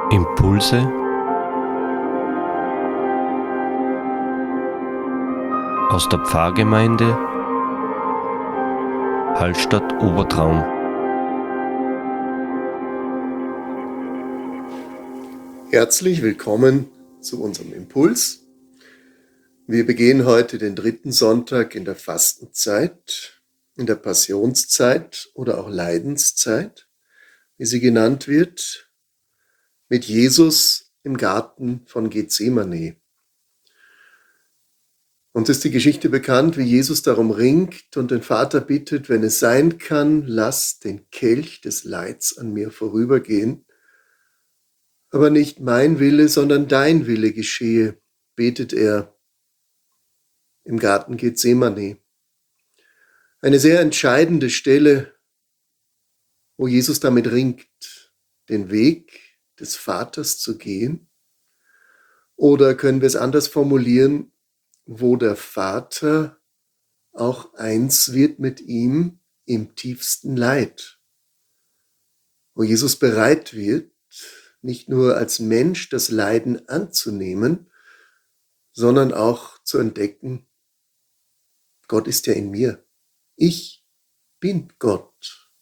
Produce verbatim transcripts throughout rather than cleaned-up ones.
Impulse aus der Pfarrgemeinde Hallstatt Obertraum. Herzlich willkommen zu unserem Impuls. Wir begehen heute den dritten Sonntag in der Fastenzeit, in der Passionszeit oder auch Leidenszeit, wie sie genannt wird, mit Jesus im Garten von Gethsemane. Uns ist die Geschichte bekannt, wie Jesus darum ringt und den Vater bittet, wenn es sein kann, lass den Kelch des Leids an mir vorübergehen. Aber nicht mein Wille, sondern dein Wille geschehe, betet er im Garten Gethsemane. Eine sehr entscheidende Stelle, wo Jesus damit ringt, den Weg des Vaters zu gehen. Oder können wir es anders formulieren, wo der Vater auch eins wird mit ihm im tiefsten Leid. Wo Jesus bereit wird, nicht nur als Mensch das Leiden anzunehmen, sondern auch zu entdecken, Gott ist ja in mir. Ich bin Gott.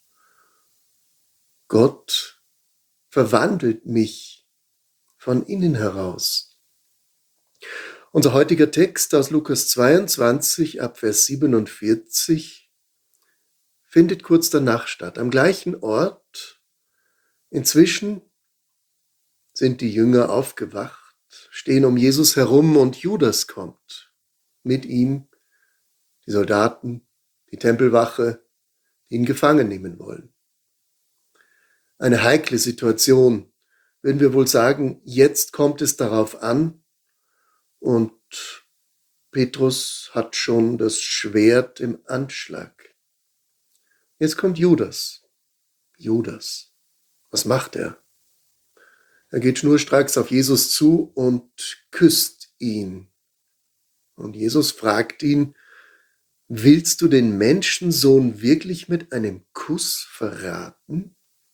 Gott verwandelt mich von innen heraus. Unser heutiger Text aus Lukas zweiundzwanzig ab Vers siebenundvierzig findet kurz danach statt, am gleichen Ort. Inzwischen sind die Jünger aufgewacht, stehen um Jesus herum und Judas kommt. Mit ihm die Soldaten, die Tempelwache, die ihn gefangen nehmen wollen. Eine heikle Situation, würden wir wohl sagen, jetzt kommt es darauf an und Petrus hat schon das Schwert im Anschlag. Jetzt kommt Judas. Judas, was macht er? Er geht schnurstracks auf Jesus zu und küsst ihn. Und Jesus fragt ihn, willst du den Menschensohn wirklich mit einem Kuss verraten?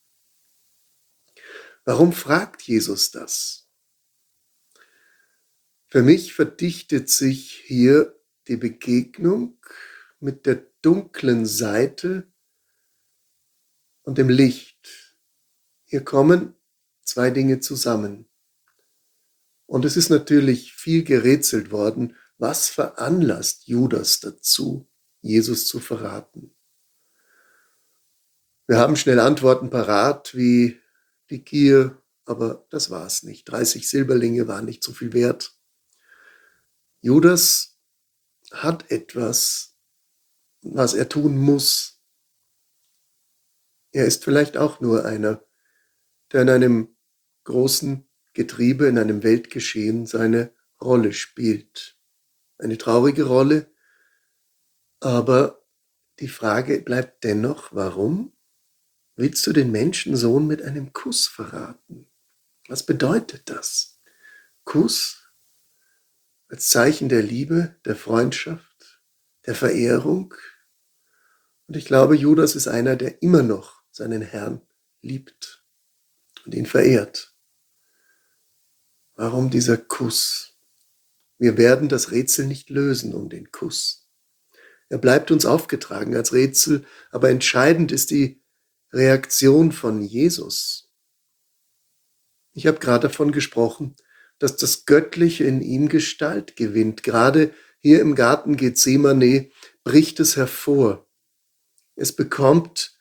Warum fragt Jesus das? Für mich verdichtet sich hier die Begegnung mit der dunklen Seite und dem Licht. Hier kommen zwei Dinge zusammen. Und es ist natürlich viel gerätselt worden, was veranlasst Judas dazu, Jesus zu verraten. Wir haben schnell Antworten parat, wie die Gier, aber das war es nicht. dreißig Silberlinge waren nicht so viel wert. Judas hat etwas, was er tun muss. Er ist vielleicht auch nur einer, der in einem großen Getriebe, in einem Weltgeschehen seine Rolle spielt. Eine traurige Rolle, aber die Frage bleibt dennoch, warum willst du den Menschensohn mit einem Kuss verraten? Was bedeutet das? Kuss als Zeichen der Liebe, der Freundschaft, der Verehrung. Und ich glaube, Judas ist einer, der immer noch seinen Herrn liebt und ihn verehrt. Warum dieser Kuss? Wir werden das Rätsel nicht lösen um den Kuss. Er bleibt uns aufgetragen als Rätsel, aber entscheidend ist die Reaktion von Jesus. Ich habe gerade davon gesprochen, dass das Göttliche in ihm Gestalt gewinnt. Gerade hier im Garten Gethsemane bricht es hervor. Es bekommt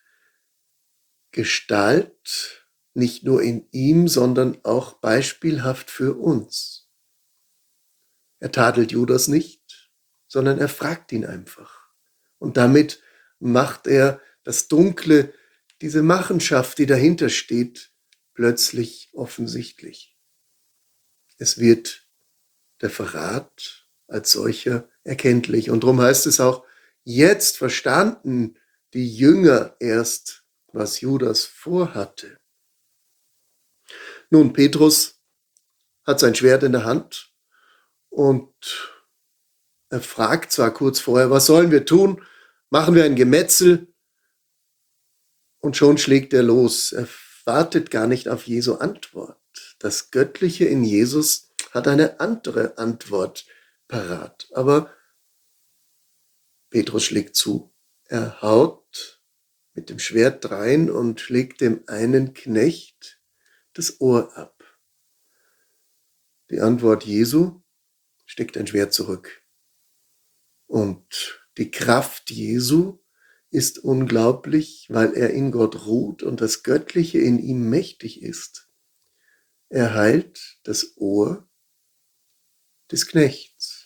Gestalt, nicht nur in ihm, sondern auch beispielhaft für uns. Er tadelt Judas nicht, sondern er fragt ihn einfach. Und damit macht er das Dunkle, diese Machenschaft, die dahinter steht, plötzlich offensichtlich. Es wird der Verrat als solcher erkenntlich. Und darum heißt es auch, jetzt verstanden die Jünger erst, was Judas vorhatte. Nun, Petrus hat sein Schwert in der Hand und er fragt zwar kurz vorher, was sollen wir tun? Machen wir ein Gemetzel? Und schon schlägt er los. Er wartet gar nicht auf Jesu Antwort. das Göttliche in Jesus hat eine andere Antwort parat. Aber Petrus schlägt zu. Er haut mit dem Schwert drein und schlägt dem einen Knecht das Ohr ab. Die Antwort Jesu steckt ein Schwert zurück. Und die Kraft Jesu ist unglaublich, weil er in Gott ruht und das Göttliche in ihm mächtig ist. Er heilt das Ohr des Knechts.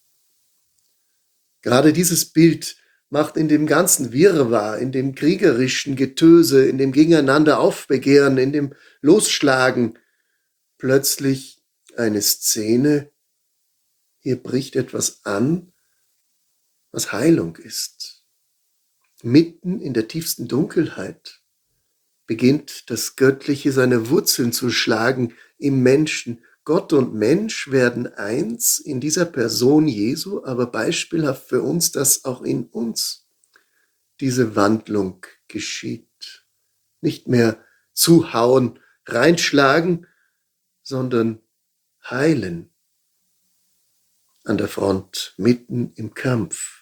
Gerade dieses Bild macht in dem ganzen Wirrwarr, in dem kriegerischen Getöse, in dem Gegeneinander aufbegehren, in dem Losschlagen plötzlich eine Szene. Hier bricht etwas an, was Heilung ist. Mitten in der tiefsten Dunkelheit beginnt das Göttliche seine Wurzeln zu schlagen im Menschen. Gott und Mensch werden eins in dieser Person Jesu, aber beispielhaft für uns, dass auch in uns diese Wandlung geschieht. Nicht mehr zuhauen, reinschlagen, sondern heilen an der Front, mitten im Kampf.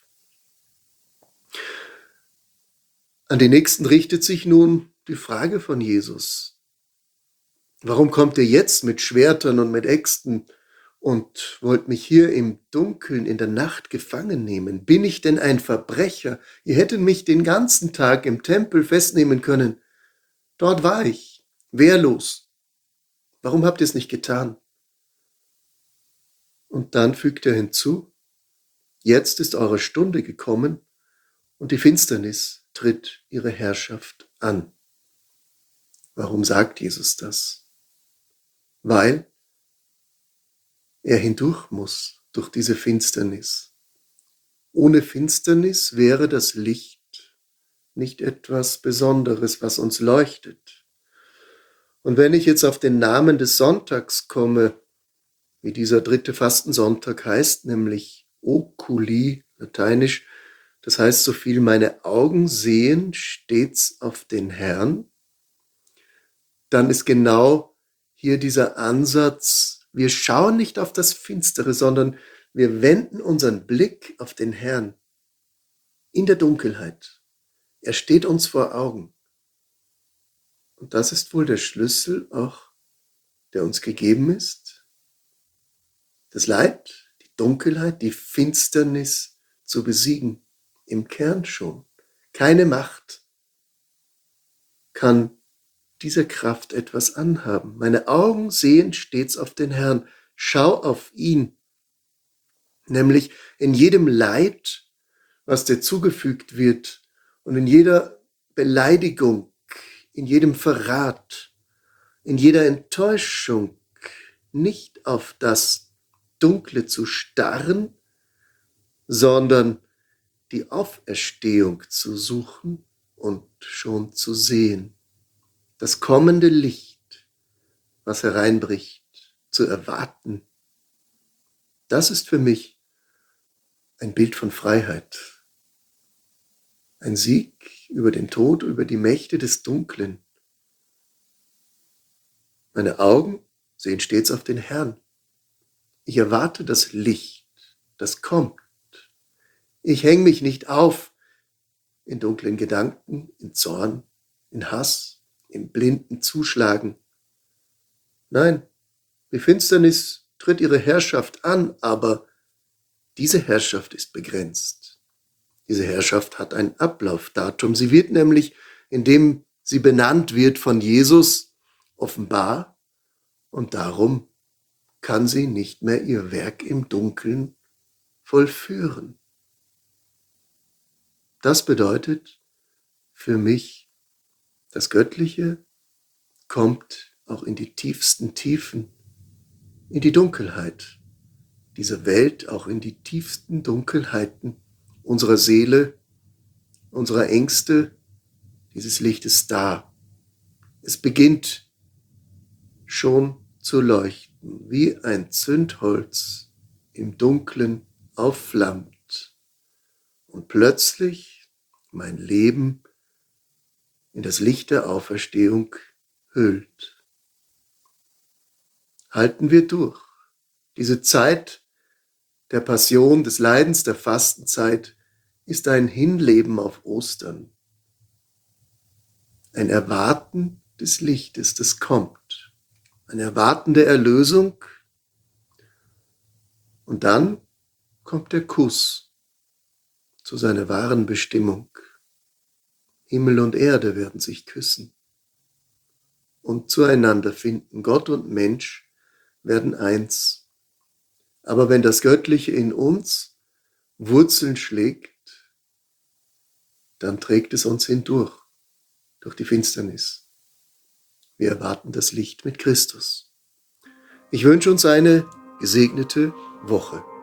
An den Nächsten richtet sich nun die Frage von Jesus. Warum kommt ihr jetzt mit Schwertern und mit Äxten und wollt mich hier im Dunkeln in der Nacht gefangen nehmen? Bin ich denn ein Verbrecher? Ihr hättet mich den ganzen Tag im Tempel festnehmen können. Dort war ich, wehrlos. Warum habt ihr es nicht getan? Und dann fügt er hinzu, jetzt ist eure Stunde gekommen und die Finsternis tritt ihre Herrschaft an. Warum sagt Jesus das? Weil er hindurch muss, durch diese Finsternis. Ohne Finsternis wäre das Licht nicht etwas Besonderes, was uns leuchtet. Und wenn ich jetzt auf den Namen des Sonntags komme, wie dieser dritte Fastensonntag heißt, nämlich Oculi, lateinisch, das heißt so viel, meine Augen sehen stets auf den Herrn, dann ist genau hier dieser Ansatz, wir schauen nicht auf das Finstere, sondern wir wenden unseren Blick auf den Herrn in der Dunkelheit. Er steht uns vor Augen. Und das ist wohl der Schlüssel auch, der uns gegeben ist, das Leid, die Dunkelheit, die Finsternis zu besiegen. Im Kern schon. Keine Macht kann dieser Kraft etwas anhaben. Meine Augen sehen stets auf den Herrn. Schau auf ihn. Nämlich in jedem Leid, was dir zugefügt wird und in jeder Beleidigung, in jedem Verrat, in jeder Enttäuschung, nicht auf das Dunkle zu starren, sondern die Auferstehung zu suchen und schon zu sehen. Das kommende Licht, was hereinbricht, zu erwarten. Das ist für mich ein Bild von Freiheit. Ein Sieg über den Tod, über die Mächte des Dunklen. Meine Augen sehen stets auf den Herrn. Ich erwarte das Licht, das kommt. Ich hänge mich nicht auf in dunklen Gedanken, in Zorn, in Hass, im blinden Zuschlagen. Nein, die Finsternis tritt ihre Herrschaft an, aber diese Herrschaft ist begrenzt. Diese Herrschaft hat ein Ablaufdatum. Sie wird nämlich, indem sie benannt wird von Jesus, offenbar und darum kann sie nicht mehr ihr Werk im Dunkeln vollführen. Das bedeutet für mich, das Göttliche kommt auch in die tiefsten Tiefen, in die Dunkelheit dieser Welt, auch in die tiefsten Dunkelheiten unserer Seele, unserer Ängste. Dieses Licht ist da. Es beginnt schon zu leuchten, wie ein Zündholz im Dunklen aufflammt und plötzlich mein Leben in das Licht der Auferstehung hüllt. halten wir durch. Diese Zeit der Passion, des Leidens, der Fastenzeit ist ein Hinleben auf Ostern. Ein Erwarten des Lichtes, das kommt. Ein Erwarten der Erlösung. Und dann kommt der Kuss zu seiner wahren Bestimmung. Himmel und Erde werden sich küssen und zueinander finden. Gott und Mensch werden eins. Aber wenn das Göttliche in uns Wurzeln schlägt, dann trägt es uns hindurch, durch die Finsternis. Wir erwarten das Licht mit Christus. Ich wünsche uns eine gesegnete Woche.